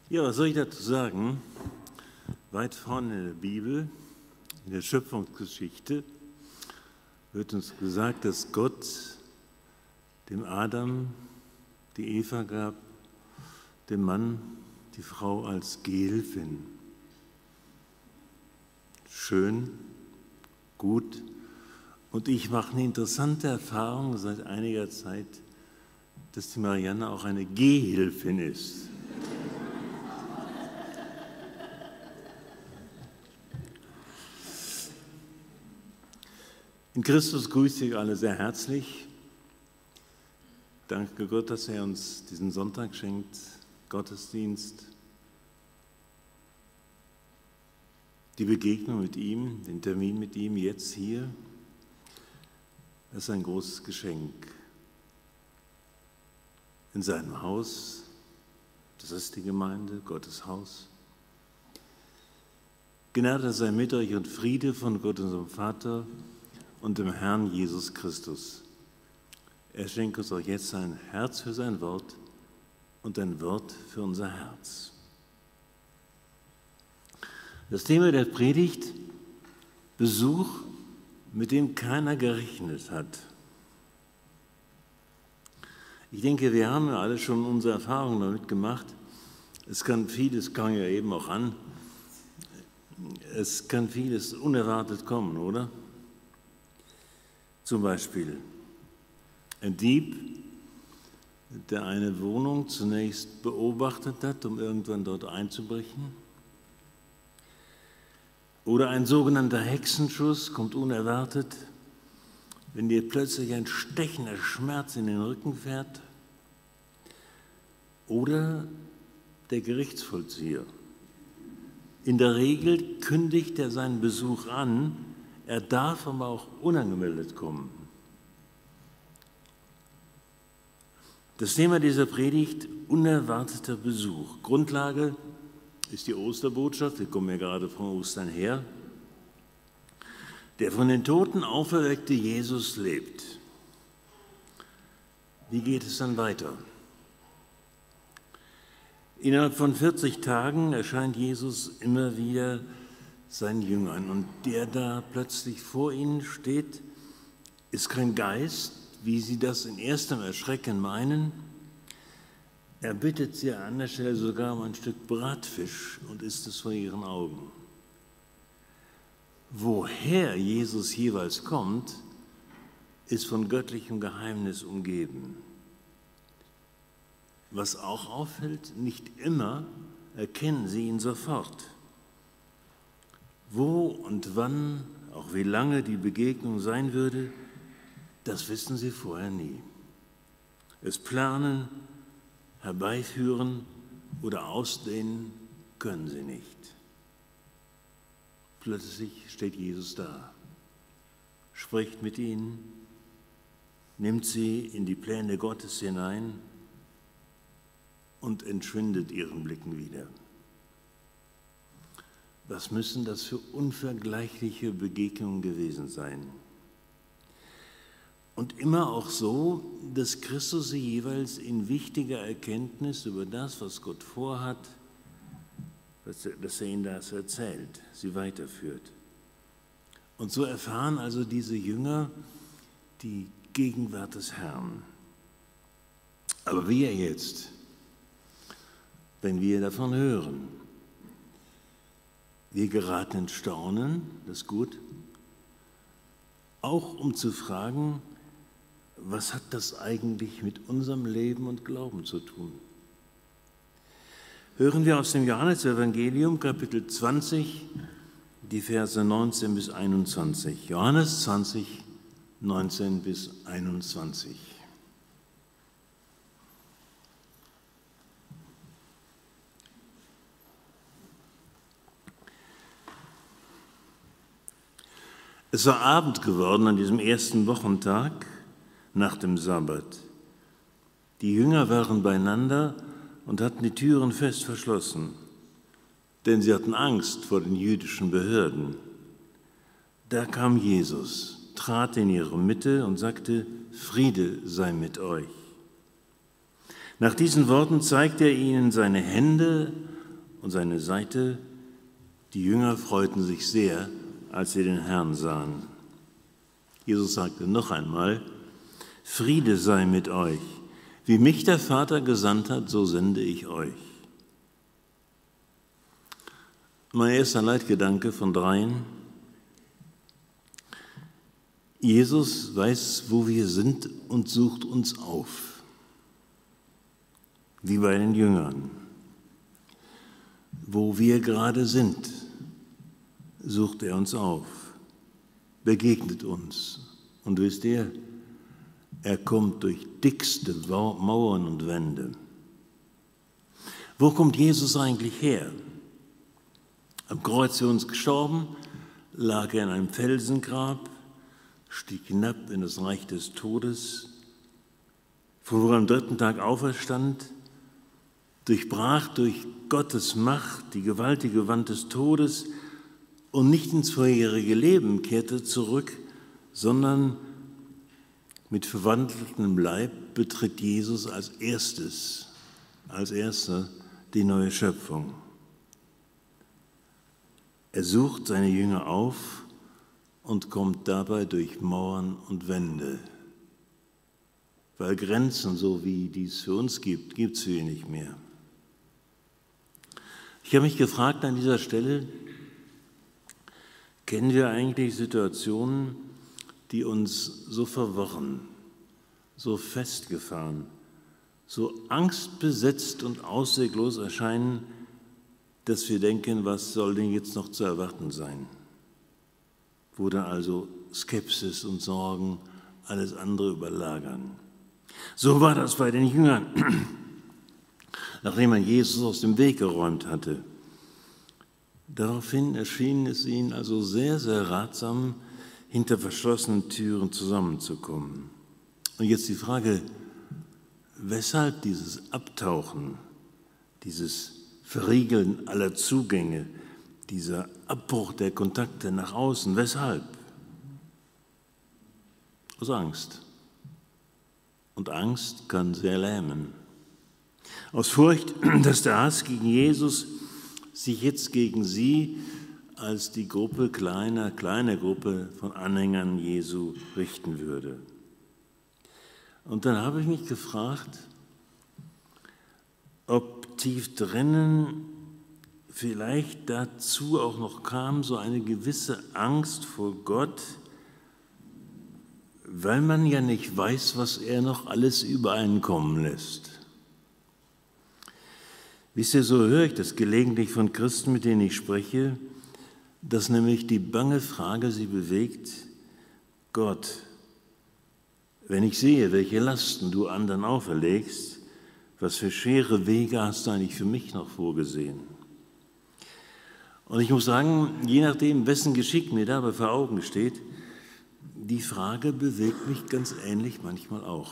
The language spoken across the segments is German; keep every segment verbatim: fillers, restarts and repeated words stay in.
Ja, was soll ich dazu sagen? Weit vorne in der Bibel, in der Schöpfungsgeschichte, wird uns gesagt, dass Gott dem Adam die Eva gab, dem Mann die Frau als Gehilfin. Schön, gut. Und ich mache eine interessante Erfahrung seit einiger Zeit, dass die Marianne auch eine Gehhilfin ist. In Christus grüße ich alle sehr herzlich. Danke Gott, dass er uns diesen Sonntag schenkt, Gottesdienst, die Begegnung mit ihm, den Termin mit ihm jetzt hier. Das ist ein großes Geschenk. In seinem Haus, das ist die Gemeinde, Gottes Haus. Gnade sei mit euch und Friede von Gott, unserem Vater, und dem Herrn Jesus Christus. Er schenkt uns auch jetzt ein Herz für sein Wort und ein Wort für unser Herz. Das Thema der Predigt: Besuch, mit dem keiner gerechnet hat. Ich denke, wir haben ja alle schon unsere Erfahrungen damit gemacht. Es kann vieles, kam ja eben auch an, es kann vieles unerwartet kommen, oder? Zum Beispiel ein Dieb, der eine Wohnung zunächst beobachtet hat, um irgendwann dort einzubrechen. Oder ein sogenannter Hexenschuss kommt unerwartet, wenn dir plötzlich ein stechender Schmerz in den Rücken fährt. Oder der Gerichtsvollzieher. In der Regel kündigt er seinen Besuch an, er darf aber auch unangemeldet kommen. Das Thema dieser Predigt: unerwarteter Besuch. Grundlage ist die Osterbotschaft, wir kommen ja gerade von Ostern her. Der von den Toten auferweckte Jesus lebt. Wie geht es dann weiter? Innerhalb von vierzig Tagen erscheint Jesus immer wieder seinen Jüngern, und der da plötzlich vor ihnen steht, ist kein Geist, wie sie das in erstem Erschrecken meinen. Er bittet sie an der Stelle sogar um ein Stück Bratfisch und isst es vor ihren Augen. Woher Jesus jeweils kommt, ist von göttlichem Geheimnis umgeben. Was auch auffällt, nicht immer erkennen sie ihn sofort. Wo und wann, auch wie lange die Begegnung sein würde, das wissen sie vorher nie. Es planen, herbeiführen oder ausdehnen können sie nicht. Plötzlich steht Jesus da, spricht mit ihnen, nimmt sie in die Pläne Gottes hinein und entschwindet ihren Blicken wieder. Was müssen das für unvergleichliche Begegnungen gewesen sein? Und immer auch so, dass Christus sie jeweils in wichtiger Erkenntnis über das, was Gott vorhat, dass er ihnen das erzählt, sie weiterführt. Und so erfahren also diese Jünger die Gegenwart des Herrn. Aber wir jetzt, wenn wir davon hören, wir geraten in Staunen, das ist gut, auch um zu fragen, was hat das eigentlich mit unserem Leben und Glauben zu tun? Hören wir aus dem Johannesevangelium, Kapitel zwanzig, die Verse neunzehn bis einundzwanzig. Johannes zwanzig, neunzehn bis einundzwanzig. Es war Abend geworden an diesem ersten Wochentag nach dem Sabbat. Die Jünger waren beieinander und hatten die Türen fest verschlossen, denn sie hatten Angst vor den jüdischen Behörden. Da kam Jesus, trat in ihre Mitte und sagte: Friede sei mit euch. Nach diesen Worten zeigte er ihnen seine Hände und seine Seite. Die Jünger freuten sich sehr, als sie den Herrn sahen. Jesus sagte noch einmal: Friede sei mit euch. Wie mich der Vater gesandt hat, so sende ich euch. Mein erster Leitgedanke von dreien: Jesus weiß, wo wir sind und sucht uns auf. Wie bei den Jüngern. Wo wir gerade sind, sucht er uns auf, begegnet uns. Und wisst ihr, er kommt durch dickste Mauern und Wände. Wo kommt Jesus eigentlich her? Am Kreuz für uns gestorben, lag er in einem Felsengrab, stieg hinab in das Reich des Todes, von wo er am dritten Tag auferstand, durchbrach durch Gottes Macht die gewaltige Wand des Todes und nicht ins vorherige Leben kehrte zurück, sondern mit verwandeltem Leib betritt Jesus als erstes, als erster die neue Schöpfung. Er sucht seine Jünger auf und kommt dabei durch Mauern und Wände. Weil Grenzen, so wie die es für uns gibt, gibt es für ihn nicht mehr. Ich habe mich gefragt an dieser Stelle, kennen wir eigentlich Situationen, die uns so verworren, so festgefahren, so angstbesetzt und ausweglos erscheinen, dass wir denken, was soll denn jetzt noch zu erwarten sein? Wo dann also Skepsis und Sorgen alles andere überlagern. So war das bei den Jüngern, nachdem man Jesus aus dem Weg geräumt hatte. Daraufhin erschien es ihnen also sehr, sehr ratsam, hinter verschlossenen Türen zusammenzukommen. Und jetzt die Frage, weshalb dieses Abtauchen, dieses Verriegeln aller Zugänge, dieser Abbruch der Kontakte nach außen, weshalb? Aus Angst. Und Angst kann sehr lähmen. Aus Furcht, dass der Hass gegen Jesus sich jetzt gegen sie als die Gruppe kleiner, kleine Gruppe von Anhängern Jesu richten würde. Und dann habe ich mich gefragt, ob tief drinnen vielleicht dazu auch noch kam, so eine gewisse Angst vor Gott, weil man ja nicht weiß, was er noch alles übereinkommen lässt. Wisst ihr, so höre ich das gelegentlich von Christen, mit denen ich spreche, dass nämlich die bange Frage sie bewegt: Gott, wenn ich sehe, welche Lasten du anderen auferlegst, was für schwere Wege hast du eigentlich für mich noch vorgesehen? Und ich muss sagen, je nachdem, wessen Geschick mir dabei vor Augen steht, die Frage bewegt mich ganz ähnlich manchmal auch.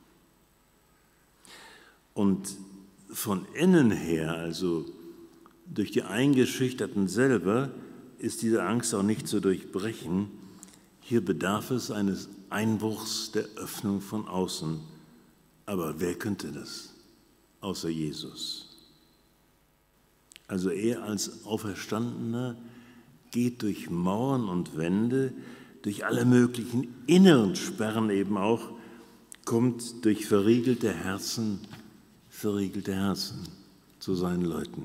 Und von innen her, also durch die Eingeschüchterten selber, ist diese Angst auch nicht zu durchbrechen. Hier bedarf es eines Einbruchs der Öffnung von außen. Aber wer könnte das, außer Jesus? Also er als Auferstandener geht durch Mauern und Wände, durch alle möglichen inneren Sperren eben auch, kommt durch verriegelte Herzen, verriegelte Herzen zu seinen Leuten.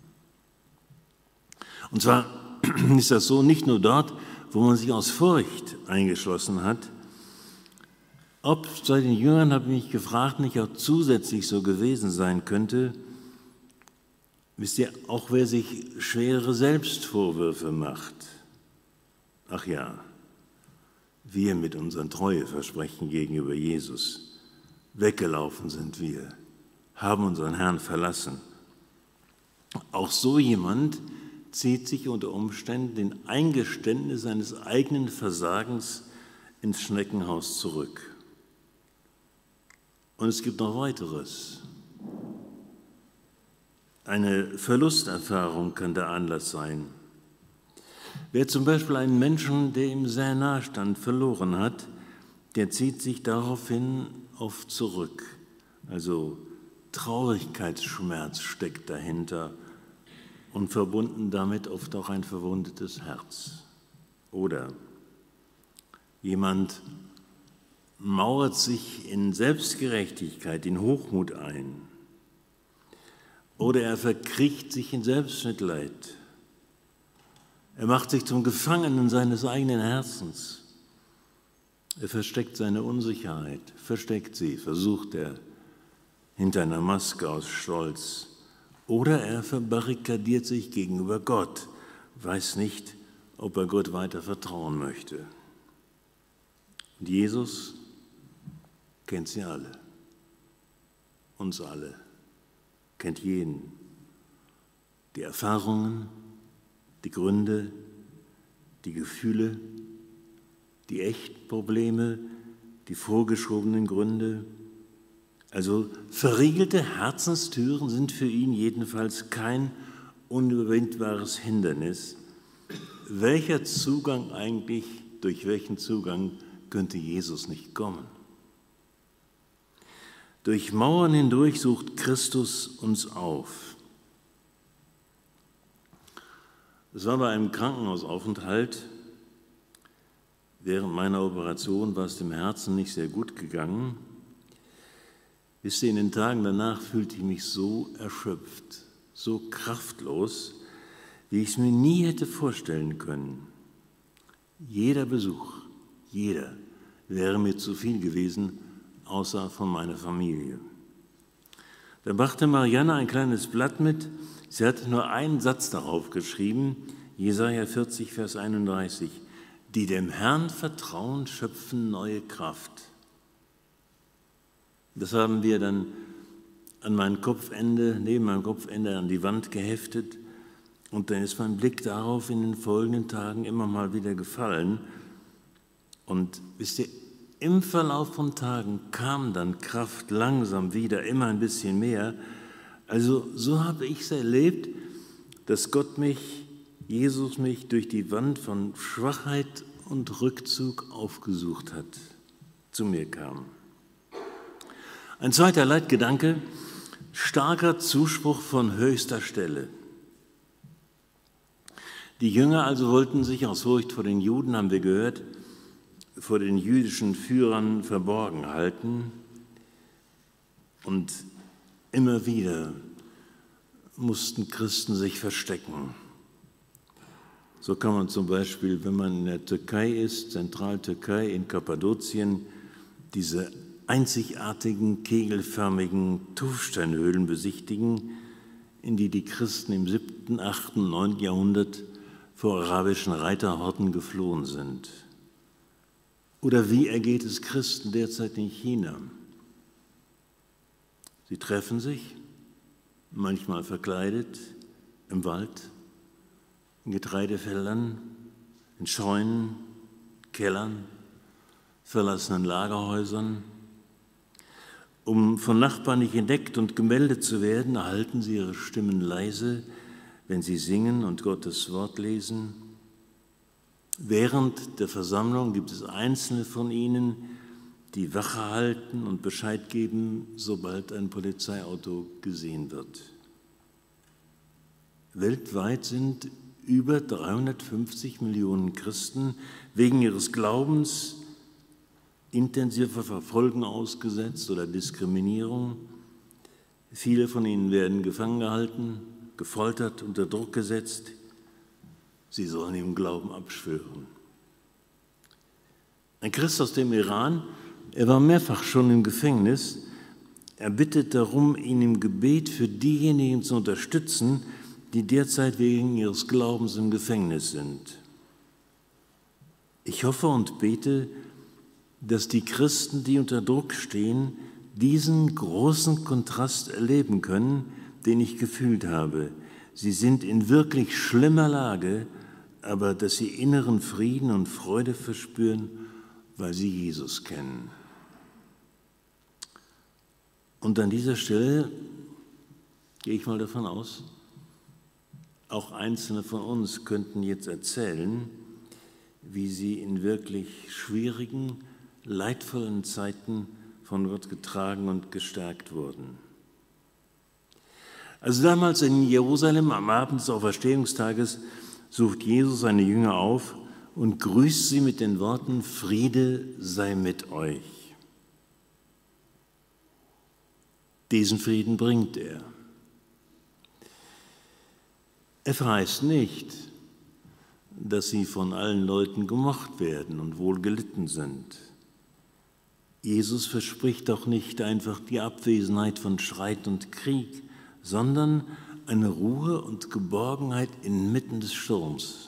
Und zwar ist das so nicht nur dort, wo man sich aus Furcht eingeschlossen hat. Ob bei den Jüngern, habe ich mich gefragt, nicht auch zusätzlich so gewesen sein könnte. Wisst ihr, auch wer sich schwere Selbstvorwürfe macht. Ach ja, wir mit unseren Treueversprechen gegenüber Jesus. Weggelaufen sind wir, haben unseren Herrn verlassen. Auch so jemand zieht sich unter Umständen den Eingeständnis seines eigenen Versagens ins Schneckenhaus zurück. Und es gibt noch weiteres. Eine Verlusterfahrung kann der Anlass sein. Wer zum Beispiel einen Menschen, der ihm sehr nahe stand, verloren hat, der zieht sich daraufhin oft zurück. Also Traurigkeitsschmerz steckt dahinter und verbunden damit oft auch ein verwundetes Herz. Oder jemand mauert sich in Selbstgerechtigkeit, in Hochmut ein. Oder er verkriecht sich in Selbstmitleid. Er macht sich zum Gefangenen seines eigenen Herzens. Er versteckt seine Unsicherheit, versteckt sie, versucht er hinter einer Maske aus Stolz. Oder er verbarrikadiert sich gegenüber Gott, weiß nicht, ob er Gott weiter vertrauen möchte. Und Jesus kennt sie alle, uns alle, kennt jeden. Die Erfahrungen, die Gründe, die Gefühle, die echten Probleme, die vorgeschobenen Gründe. Also verriegelte Herzenstüren sind für ihn jedenfalls kein unüberwindbares Hindernis. Welcher Zugang eigentlich, durch welchen Zugang könnte Jesus nicht kommen? Durch Mauern hindurch sucht Christus uns auf. Es war bei einem Krankenhausaufenthalt. Während meiner Operation war es dem Herzen nicht sehr gut gegangen. Wisst ihr, in den Tagen danach fühlte ich mich so erschöpft, so kraftlos, wie ich es mir nie hätte vorstellen können. Jeder Besuch, jeder wäre mir zu viel gewesen, außer von meiner Familie. Da brachte Marianne ein kleines Blatt mit. Sie hatte nur einen Satz darauf geschrieben, Jesaja vierzig, Vers einunddreißig. Die dem Herrn vertrauen, schöpfen neue Kraft. Das haben wir dann an mein Kopfende, neben meinem Kopfende an die Wand geheftet. Und dann ist mein Blick darauf in den folgenden Tagen immer mal wieder gefallen. Und wisst ihr, im Verlauf von Tagen kam dann Kraft langsam wieder, immer ein bisschen mehr. Also so habe ich es erlebt, dass Gott mich, Jesus mich durch die Wand von Schwachheit und Rückzug aufgesucht hat, zu mir kam. Ein zweiter Leitgedanke, starker Zuspruch von höchster Stelle. Die Jünger also wollten sich aus Furcht vor den Juden, haben wir gehört, vor den jüdischen Führern verborgen halten. Und immer wieder mussten Christen sich verstecken. So kann man zum Beispiel, wenn man in der Türkei ist, Zentraltürkei, in Kappadokien, diese einzigartigen, kegelförmigen Tuffsteinhöhlen besichtigen, in die die Christen im siebten, achten, neunten Jahrhundert vor arabischen Reiterhorden geflohen sind. Oder wie ergeht es Christen derzeit in China? Sie treffen sich, manchmal verkleidet, im Wald, in Getreidefeldern, in Scheunen, Kellern, verlassenen Lagerhäusern. Um von Nachbarn nicht entdeckt und gemeldet zu werden, erhalten sie ihre Stimmen leise, wenn sie singen und Gottes Wort lesen. Während der Versammlung gibt es Einzelne von ihnen, die Wache halten und Bescheid geben, sobald ein Polizeiauto gesehen wird. Weltweit sind über dreihundertfünfzig Millionen Christen wegen ihres Glaubens intensiver Verfolgung ausgesetzt oder Diskriminierung. Viele von ihnen werden gefangen gehalten, gefoltert, unter Druck gesetzt. Sie sollen ihren Glauben abschwören. Ein Christ aus dem Iran, er war mehrfach schon im Gefängnis. Er bittet darum, ihn im Gebet für diejenigen zu unterstützen, die derzeit wegen ihres Glaubens im Gefängnis sind. Ich hoffe und bete, dass die Christen, die unter Druck stehen, diesen großen Kontrast erleben können, den ich gefühlt habe. Sie sind in wirklich schlimmer Lage, aber dass sie inneren Frieden und Freude verspüren, weil sie Jesus kennen. Und an dieser Stelle gehe ich mal davon aus, auch Einzelne von uns könnten jetzt erzählen, wie sie in wirklich schwierigen, leidvollen Zeiten von Gott getragen und gestärkt wurden. Also damals in Jerusalem am Abend des Auferstehungstages sucht Jesus seine Jünger auf und grüßt sie mit den Worten: Friede sei mit euch. Diesen Frieden bringt er. Er verheißt nicht, dass sie von allen Leuten gemocht werden und wohl gelitten sind. Jesus verspricht auch nicht einfach die Abwesenheit von Streit und Krieg, sondern eine Ruhe und Geborgenheit inmitten des Sturms.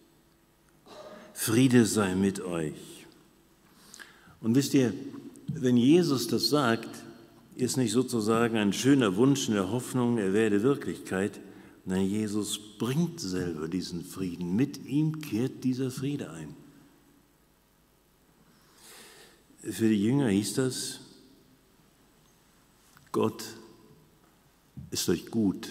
Friede sei mit euch. Und wisst ihr, wenn Jesus das sagt, ist nicht sozusagen ein schöner Wunsch in der Hoffnung, er werde Wirklichkeit. Nein, Jesus bringt selber diesen Frieden. Mit ihm kehrt dieser Friede ein. Für die Jünger hieß das: Gott ist euch gut.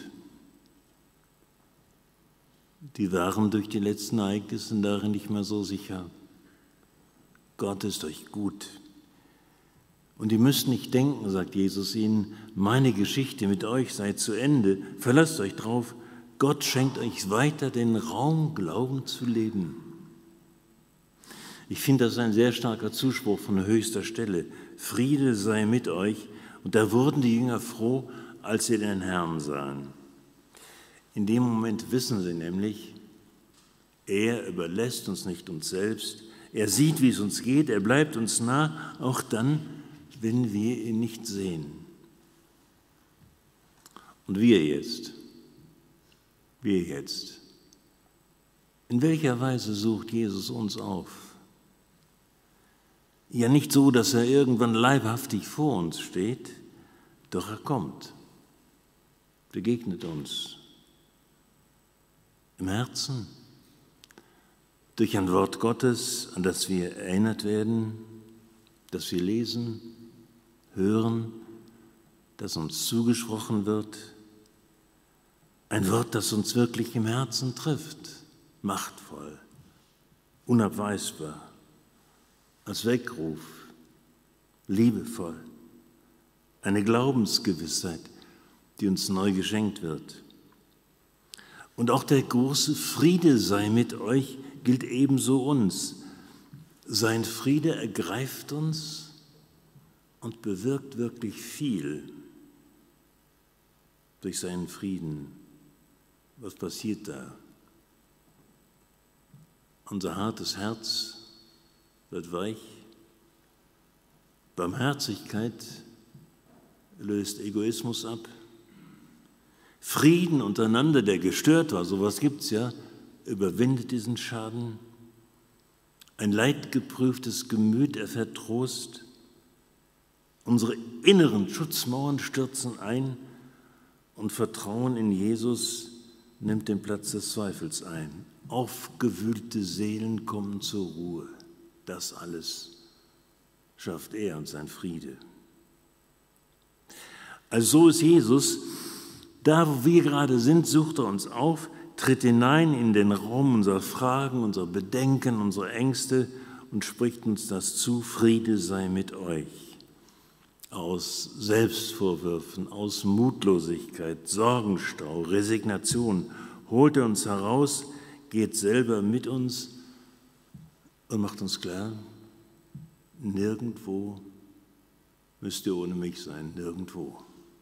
Die waren durch die letzten Ereignisse darin nicht mehr so sicher. Gott ist euch gut. Und ihr müsst nicht denken, sagt Jesus ihnen, meine Geschichte mit euch sei zu Ende. Verlasst euch drauf, Gott schenkt euch weiter den Raum, Glauben zu leben. Ich finde, das ist ein sehr starker Zuspruch von höchster Stelle. Friede sei mit euch. Und da wurden die Jünger froh, als sie den Herrn sahen. In dem Moment wissen sie nämlich, er überlässt uns nicht uns selbst. Er sieht, wie es uns geht. Er bleibt uns nah, auch dann, wenn wir ihn nicht sehen. Und wir jetzt, wir jetzt, in welcher Weise sucht Jesus uns auf? Ja, nicht so, dass er irgendwann leibhaftig vor uns steht, doch er kommt, begegnet uns im Herzen, durch ein Wort Gottes, an das wir erinnert werden, das wir lesen, hören, das uns zugesprochen wird, ein Wort, das uns wirklich im Herzen trifft, machtvoll, unabweisbar, als Weckruf, liebevoll, eine Glaubensgewissheit, die uns neu geschenkt wird. Und auch der große Friede sei mit euch gilt ebenso uns. Sein Friede ergreift uns und bewirkt wirklich viel durch seinen Frieden. Was passiert da? Unser hartes Herz wird weich. Barmherzigkeit löst Egoismus ab. Frieden untereinander, der gestört war, sowas gibt es ja, überwindet diesen Schaden. Ein leidgeprüftes Gemüt erfährt Trost. Unsere inneren Schutzmauern stürzen ein und Vertrauen in Jesus nimmt den Platz des Zweifels ein. Aufgewühlte Seelen kommen zur Ruhe. Das alles schafft er und sein Friede. Also so ist Jesus. Da, wo wir gerade sind, sucht er uns auf, tritt hinein in den Raum unserer Fragen, unserer Bedenken, unserer Ängste und spricht uns das zu: Friede sei mit euch. Aus Selbstvorwürfen, aus Mutlosigkeit, Sorgenstau, Resignation holt er uns heraus, geht selber mit uns und macht uns klar, nirgendwo müsst ihr ohne mich sein, nirgendwo.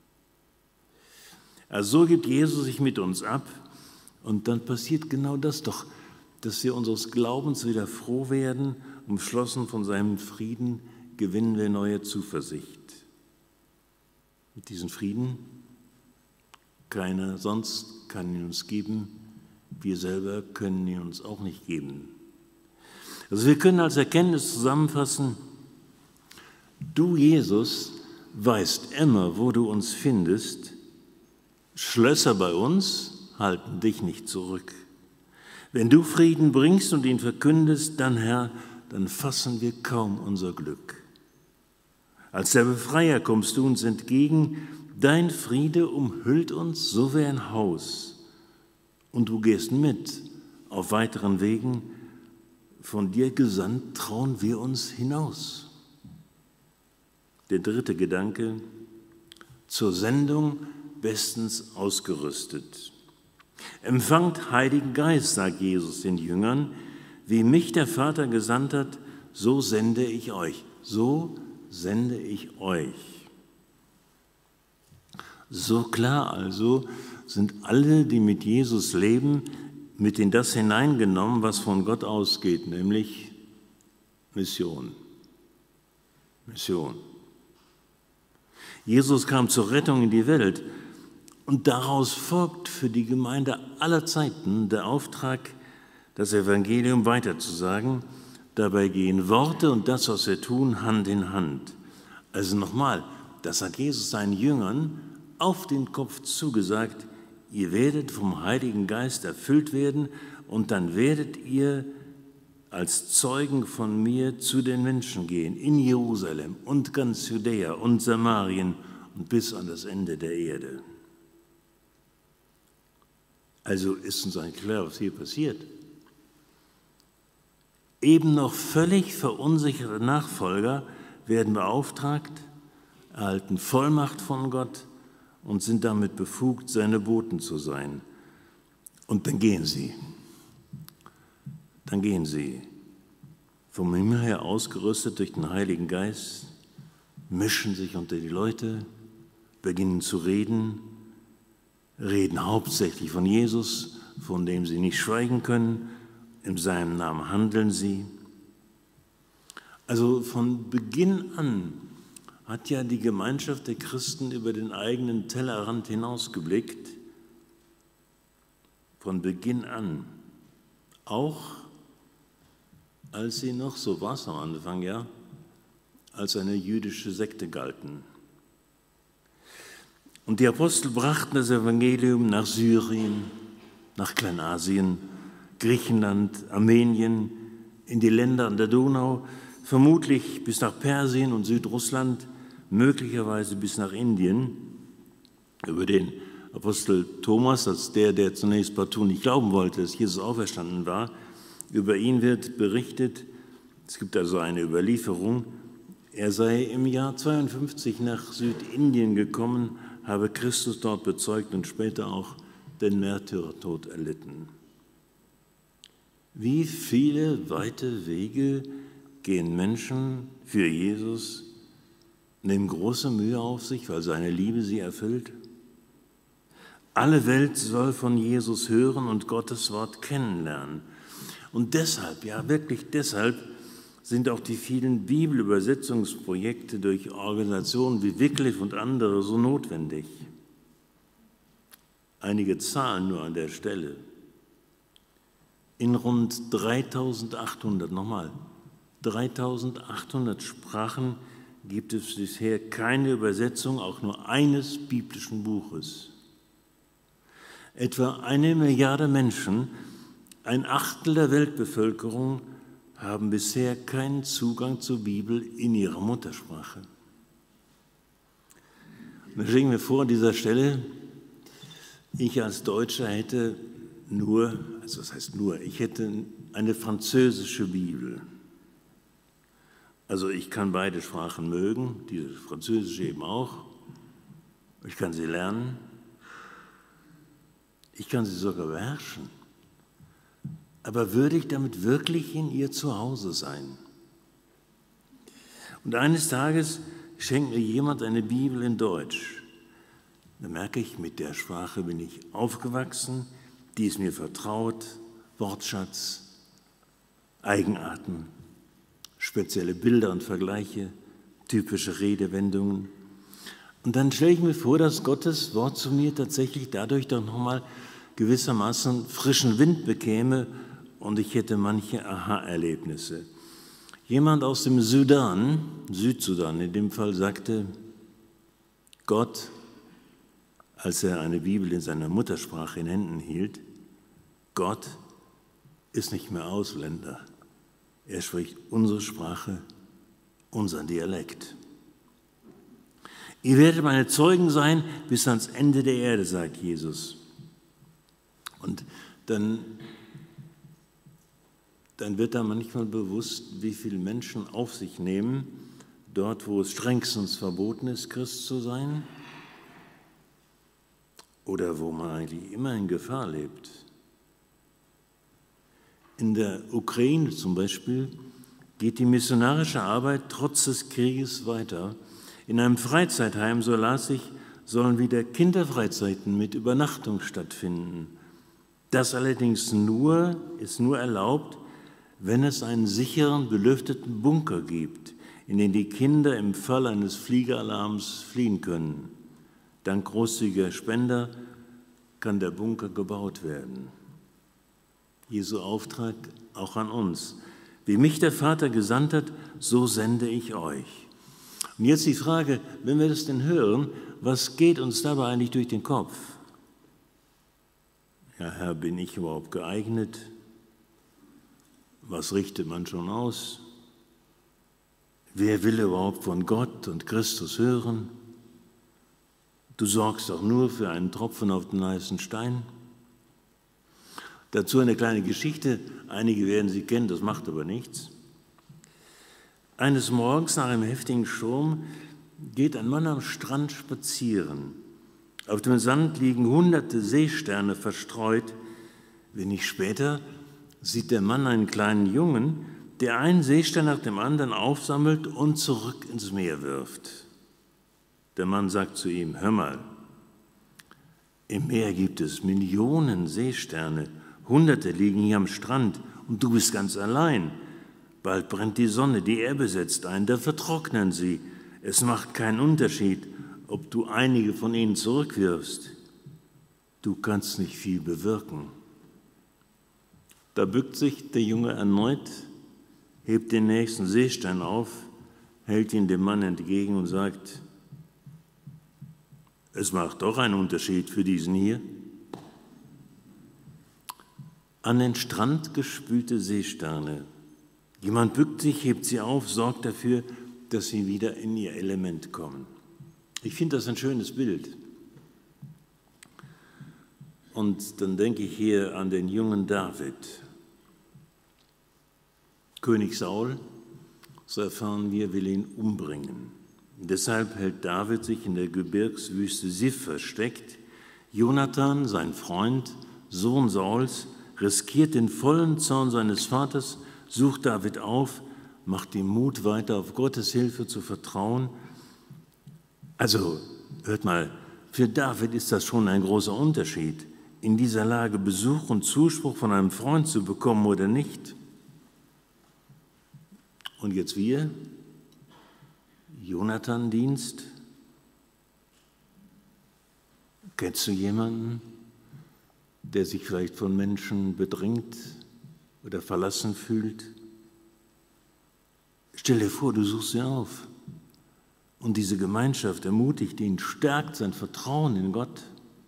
Also so gibt Jesus sich mit uns ab und dann passiert genau das doch, dass wir unseres Glaubens wieder froh werden, umschlossen von seinem Frieden, gewinnen wir neue Zuversicht. Mit diesem Frieden, keiner sonst kann ihn uns geben, wir selber können ihn uns auch nicht geben. Also wir können als Erkenntnis zusammenfassen: Du, Jesus, weißt immer, wo du uns findest. Schlösser bei uns halten dich nicht zurück. Wenn du Frieden bringst und ihn verkündest, dann, Herr, dann fassen wir kaum unser Glück. Als der Befreier kommst du uns entgegen, dein Friede umhüllt uns so wie ein Haus. Und du gehst mit auf weiteren Wegen, von dir gesandt trauen wir uns hinaus. Der dritte Gedanke: Zur Sendung bestens ausgerüstet. Empfangt Heiligen Geist, sagt Jesus den Jüngern, wie mich der Vater gesandt hat, so sende ich euch. So sende ich euch. So klar also sind alle, die mit Jesus leben, mit in das hineingenommen, was von Gott ausgeht, nämlich Mission. Mission. Jesus kam zur Rettung in die Welt und daraus folgt für die Gemeinde aller Zeiten der Auftrag, das Evangelium weiterzusagen. Dabei gehen Worte und das, was wir tun, Hand in Hand. Also nochmal, das hat Jesus seinen Jüngern auf den Kopf zugesagt, ihr werdet vom Heiligen Geist erfüllt werden und dann werdet ihr als Zeugen von mir zu den Menschen gehen, in Jerusalem und ganz Judäa und Samarien und bis an das Ende der Erde. Also ist uns eigentlich klar, was hier passiert. Eben noch völlig verunsicherte Nachfolger werden beauftragt, erhalten Vollmacht von Gott und sind damit befugt, seine Boten zu sein. Und dann gehen sie. Dann gehen sie. Vom Himmel her ausgerüstet durch den Heiligen Geist, mischen sich unter die Leute, beginnen zu reden, reden hauptsächlich von Jesus, von dem sie nicht schweigen können. In seinem Namen handeln sie. Also von Beginn an hat ja die Gemeinschaft der Christen über den eigenen Tellerrand hinausgeblickt. Von Beginn an. Auch als sie noch, so war es am Anfang ja, als eine jüdische Sekte galten. Und die Apostel brachten das Evangelium nach Syrien, nach Kleinasien, Griechenland, Armenien, in die Länder an der Donau, vermutlich bis nach Persien und Südrussland, möglicherweise bis nach Indien. Über den Apostel Thomas, als der, der zunächst partout nicht glauben wollte, dass Jesus auferstanden war, über ihn wird berichtet, es gibt also eine Überlieferung, er sei im Jahr zweiundfünfzig nach Südindien gekommen, habe Christus dort bezeugt und später auch den Märtyrertod erlitten. Wie viele weite Wege gehen Menschen für Jesus, nehmen große Mühe auf sich, weil seine Liebe sie erfüllt? Alle Welt soll von Jesus hören und Gottes Wort kennenlernen. Und deshalb, ja wirklich deshalb, sind auch die vielen Bibelübersetzungsprojekte durch Organisationen wie Wycliffe und andere so notwendig. Einige Zahlen nur an der Stelle. In rund dreitausendachthundert, nochmal, dreitausendachthundert Sprachen gibt es bisher keine Übersetzung auch nur eines biblischen Buches. Etwa eine Milliarde Menschen, ein Achtel der Weltbevölkerung, haben bisher keinen Zugang zur Bibel in ihrer Muttersprache. Und da stellen wir vor, an dieser Stelle, ich als Deutscher hätte nur, also was heißt nur, ich hätte eine französische Bibel. Also ich kann beide Sprachen mögen, die französische eben auch. Ich kann sie lernen. Ich kann sie sogar beherrschen. Aber würde ich damit wirklich in ihr Zuhause sein? Und eines Tages schenkt mir jemand eine Bibel in Deutsch. Da merke ich, mit der Sprache bin ich aufgewachsen, die ist mir vertraut, Wortschatz, Eigenarten, spezielle Bilder und Vergleiche, typische Redewendungen. Und dann stelle ich mir vor, dass Gottes Wort zu mir tatsächlich dadurch doch nochmal gewissermaßen frischen Wind bekäme und ich hätte manche Aha-Erlebnisse. Jemand aus dem Sudan, Südsudan in dem Fall, sagte, Gott, als er eine Bibel in seiner Muttersprache in Händen hielt, Gott ist nicht mehr Ausländer. Er spricht unsere Sprache, unseren Dialekt. Ihr werdet meine Zeugen sein bis ans Ende der Erde, sagt Jesus. Und dann, dann wird da manchmal bewusst, wie viele Menschen auf sich nehmen, dort, wo es strengstens verboten ist, Christ zu sein. oder wo man eigentlich immer in Gefahr lebt. In der Ukraine zum Beispiel geht die missionarische Arbeit trotz des Krieges weiter. In einem Freizeitheim, so las ich, sollen wieder Kinderfreizeiten mit Übernachtung stattfinden. Das allerdings nur, ist nur erlaubt, wenn es einen sicheren, belüfteten Bunker gibt, in den die Kinder im Fall eines Fliegeralarms fliehen können. Dank großzügiger Spender kann der Bunker gebaut werden. Jesu Auftrag auch an uns. Wie mich der Vater gesandt hat, so sende ich euch. Und jetzt die Frage, wenn wir das denn hören, was geht uns dabei eigentlich durch den Kopf? Ja, Herr, bin ich überhaupt geeignet? Was richtet man schon aus? Wer will überhaupt von Gott und Christus hören? Du sorgst doch nur für einen Tropfen auf den heißen Stein. Dazu eine kleine Geschichte, einige werden sie kennen, das macht aber nichts. Eines Morgens nach einem heftigen Sturm geht ein Mann am Strand spazieren. Auf dem Sand liegen hunderte Seesterne verstreut. Wenig später sieht der Mann einen kleinen Jungen, der einen Seestern nach dem anderen aufsammelt und zurück ins Meer wirft. Der Mann sagt zu ihm, hör mal, im Meer gibt es Millionen Seesterne, Hunderte liegen hier am Strand und du bist ganz allein. Bald brennt die Sonne, die Ebbe setzt ein, da vertrocknen sie. Es macht keinen Unterschied, ob du einige von ihnen zurückwirfst. Du kannst nicht viel bewirken. Da bückt sich der Junge erneut, hebt den nächsten Seestern auf, hält ihn dem Mann entgegen und sagt, es macht doch einen Unterschied für diesen hier. An den Strand gespülte Seesterne. Jemand bückt sich, hebt sie auf, sorgt dafür, dass sie wieder in ihr Element kommen. Ich finde das ein schönes Bild. Und dann denke ich hier an den jungen David. König Saul, so erfahren wir, will ihn umbringen. Deshalb hält David sich in der Gebirgswüste Sif versteckt. Jonathan, sein Freund, Sohn Sauls, riskiert den vollen Zorn seines Vaters, sucht David auf, macht ihm Mut, weiter auf Gottes Hilfe zu vertrauen. Also, hört mal, für David ist das schon ein großer Unterschied, in dieser Lage Besuch und Zuspruch von einem Freund zu bekommen oder nicht. Und jetzt wir, Jonathan-Dienst. Kennst du jemanden, der sich vielleicht von Menschen bedrängt oder verlassen fühlt? Stell dir vor, du suchst sie auf und diese Gemeinschaft ermutigt ihn, stärkt sein Vertrauen in Gott.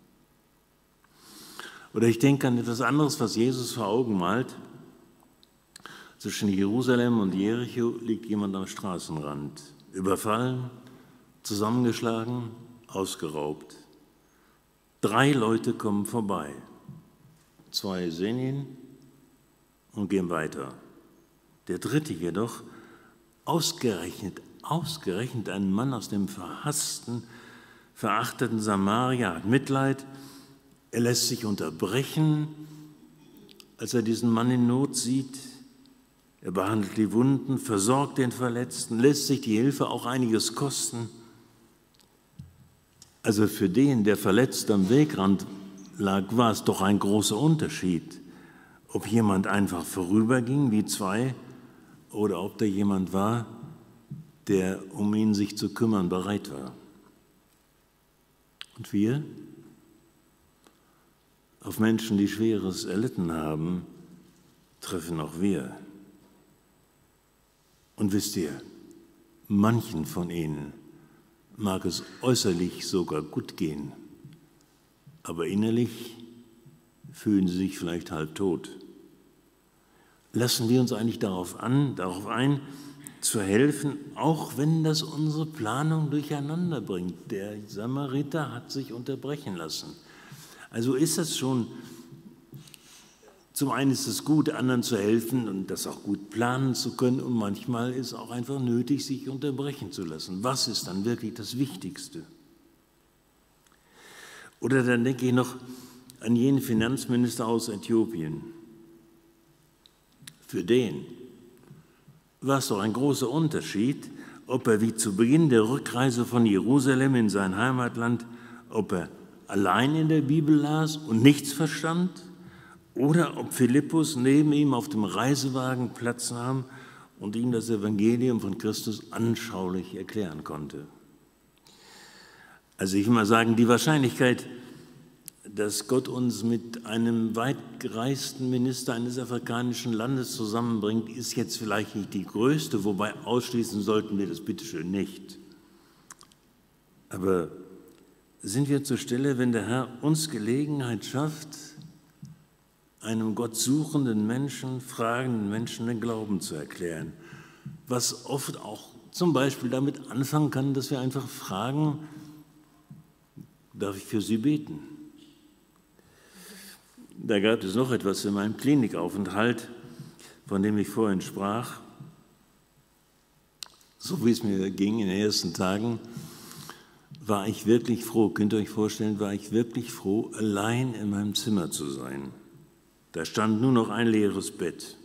Oder ich denke an etwas anderes, was Jesus vor Augen malt. Zwischen Jerusalem und Jericho liegt jemand am Straßenrand, überfallen, zusammengeschlagen, ausgeraubt. Drei Leute kommen vorbei. Zwei sehen ihn und gehen weiter. Der dritte jedoch, ausgerechnet, ausgerechnet ein Mann aus dem verhassten, verachteten Samaria, hat Mitleid. Er lässt sich unterbrechen, als er diesen Mann in Not sieht. Er behandelt die Wunden, versorgt den Verletzten, lässt sich die Hilfe auch einiges kosten. Also für den, der verletzt am Wegrand lag, war es doch ein großer Unterschied, ob jemand einfach vorüberging, wie zwei, oder ob da jemand war, der, um ihn sich zu kümmern, bereit war. Und wir, auf Menschen, die Schweres erlitten haben, treffen auch wir. Und wisst ihr, manchen von ihnen mag es äußerlich sogar gut gehen, aber innerlich fühlen sie sich vielleicht halb tot. Lassen wir uns eigentlich darauf an, darauf ein, zu helfen, auch wenn das unsere Planung durcheinander bringt. Der Samariter hat sich unterbrechen lassen. Also ist das schon, zum einen ist es gut, anderen zu helfen und das auch gut planen zu können, und manchmal ist es auch einfach nötig, sich unterbrechen zu lassen. Was ist dann wirklich das Wichtigste? Oder dann denke ich noch an jenen Finanzminister aus Äthiopien. Für den war es doch ein großer Unterschied, ob er wie zu Beginn der Rückreise von Jerusalem in sein Heimatland, ob er allein in der Bibel las und nichts verstand, oder ob Philippus neben ihm auf dem Reisewagen Platz nahm und ihm das Evangelium von Christus anschaulich erklären konnte. Also ich will mal sagen, die Wahrscheinlichkeit, dass Gott uns mit einem weit gereisten Minister eines afrikanischen Landes zusammenbringt, ist jetzt vielleicht nicht die größte, wobei ausschließen sollten wir das bitteschön nicht. Aber sind wir zur Stelle, wenn der Herr uns Gelegenheit schafft, einem Gott suchenden Menschen, fragenden Menschen den Glauben zu erklären, was oft auch zum Beispiel damit anfangen kann, dass wir einfach fragen, darf ich für Sie beten? Da gab es noch etwas in meinem Klinikaufenthalt, von dem ich vorhin sprach. So wie es mir ging in den ersten Tagen, war ich wirklich froh, könnt ihr euch vorstellen, war ich wirklich froh, allein in meinem Zimmer zu sein. Da stand nur noch ein leeres Bett.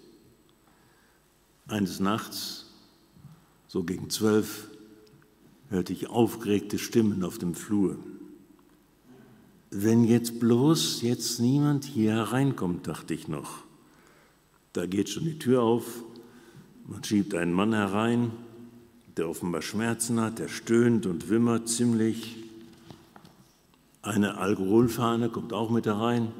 Eines Nachts, so gegen zwölf, hörte ich aufgeregte Stimmen auf dem Flur. Wenn jetzt bloß jetzt niemand hier hereinkommt, dachte ich noch. Da geht schon die Tür auf, man schiebt einen Mann herein, der offenbar Schmerzen hat, der stöhnt und wimmert ziemlich. Eine Alkoholfahne kommt auch mit herein.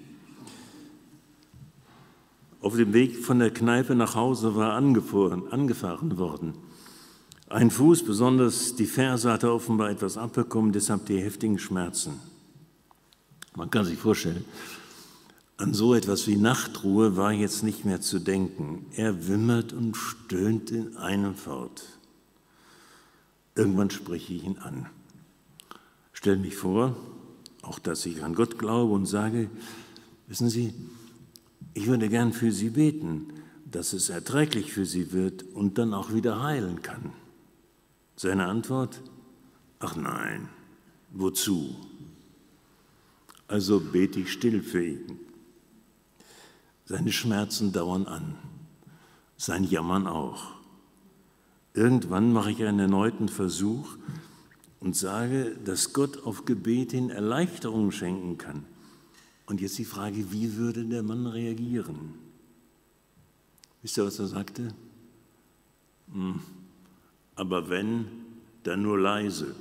Auf dem Weg von der Kneipe nach Hause war angefahren, angefahren worden. Ein Fuß, besonders die Ferse, hatte offenbar etwas abbekommen, deshalb die heftigen Schmerzen. Man kann sich vorstellen, an so etwas wie Nachtruhe war jetzt nicht mehr zu denken. Er wimmert und stöhnt in einem fort. Irgendwann spreche ich ihn an, stelle mich vor, auch dass ich an Gott glaube und sage, wissen Sie, ich würde gern für Sie beten, dass es erträglich für Sie wird und dann auch wieder heilen kann. Seine Antwort, ach nein, wozu? Also bete ich still für ihn. Seine Schmerzen dauern an, sein Jammern auch. Irgendwann mache ich einen erneuten Versuch und sage, dass Gott auf Gebet hin Erleichterung schenken kann. Und jetzt die Frage, wie würde der Mann reagieren? Wisst ihr, was er sagte? Hm, aber wenn, dann nur leise.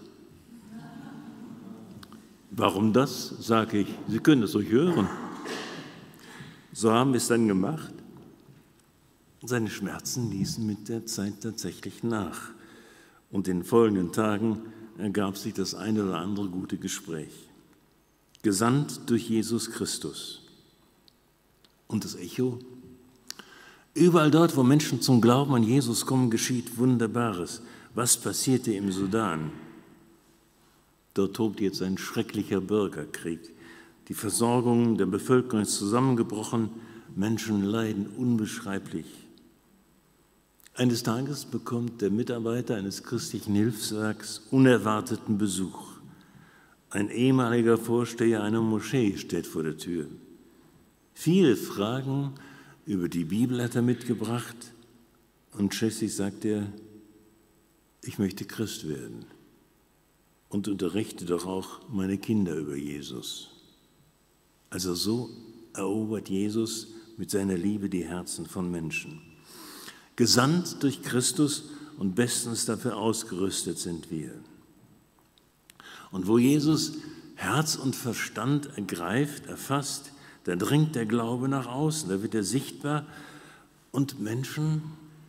Warum das, sage ich, Sie können es ruhig hören. So haben wir es dann gemacht. Seine Schmerzen ließen mit der Zeit tatsächlich nach. Und in den folgenden Tagen ergab sich das eine oder andere gute Gespräch. Gesandt durch Jesus Christus. Und das Echo? Überall dort, wo Menschen zum Glauben an Jesus kommen, geschieht Wunderbares. Was passierte im Sudan? Dort tobt jetzt ein schrecklicher Bürgerkrieg. Die Versorgung der Bevölkerung ist zusammengebrochen. Menschen leiden unbeschreiblich. Eines Tages bekommt der Mitarbeiter eines christlichen Hilfswerks unerwarteten Besuch. Ein ehemaliger Vorsteher einer Moschee steht vor der Tür. Viele Fragen über die Bibel hat er mitgebracht und schließlich sagt er, ich möchte Christ werden und unterrichte doch auch meine Kinder über Jesus. Also so erobert Jesus mit seiner Liebe die Herzen von Menschen. Gesandt durch Christus und bestens dafür ausgerüstet sind wir. Und wo Jesus Herz und Verstand ergreift, erfasst, da dringt der Glaube nach außen, da wird er sichtbar und Menschen,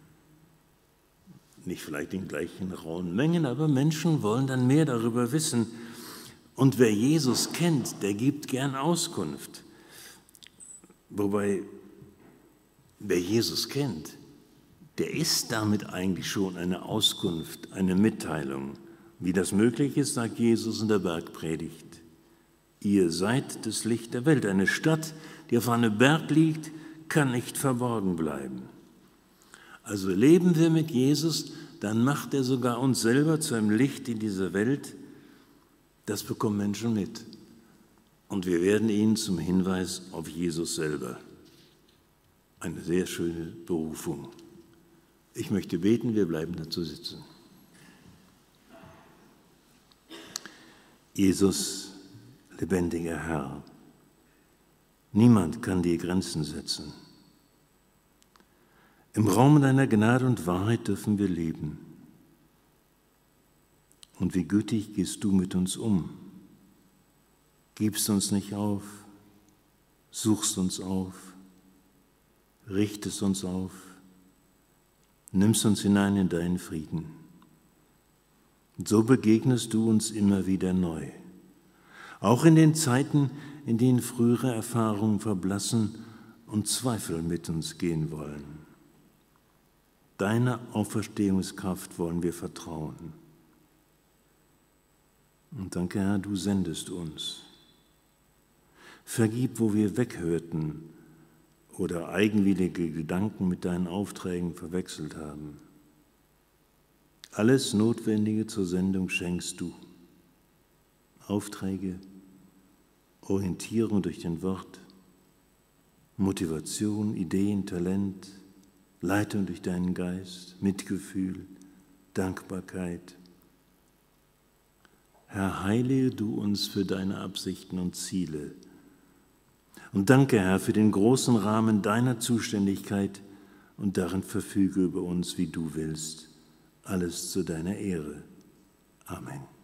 nicht vielleicht in gleichen rauen Mengen, aber Menschen wollen dann mehr darüber wissen. Und wer Jesus kennt, der gibt gern Auskunft. Wobei, wer Jesus kennt, der ist damit eigentlich schon eine Auskunft, eine Mitteilung. Wie das möglich ist, sagt Jesus in der Bergpredigt. Ihr seid das Licht der Welt. Eine Stadt, die auf einem Berg liegt, kann nicht verborgen bleiben. Also leben wir mit Jesus, dann macht er sogar uns selber zu einem Licht in dieser Welt. Das bekommen Menschen mit. Und wir werden ihn zum Hinweis auf Jesus selber. Eine sehr schöne Berufung. Ich möchte beten, wir bleiben dazu sitzen. Jesus, lebendiger Herr, niemand kann dir Grenzen setzen. Im Raum deiner Gnade und Wahrheit dürfen wir leben. Und wie gütig gehst du mit uns um. Gibst uns nicht auf, suchst uns auf, richtest uns auf, nimmst uns hinein in deinen Frieden. Und so begegnest du uns immer wieder neu. Auch in den Zeiten, in denen frühere Erfahrungen verblassen und Zweifel mit uns gehen wollen. Deiner Auferstehungskraft wollen wir vertrauen. Und danke, Herr, du sendest uns. Vergib, wo wir weghörten oder eigenwillige Gedanken mit deinen Aufträgen verwechselt haben. Alles Notwendige zur Sendung schenkst du. Aufträge, Orientierung durch den Wort, Motivation, Ideen, Talent, Leitung durch deinen Geist, Mitgefühl, Dankbarkeit. Herr, heilige du uns für deine Absichten und Ziele. Und danke, Herr, für den großen Rahmen deiner Zuständigkeit und darin verfüge über uns, wie du willst. Alles zu deiner Ehre. Amen.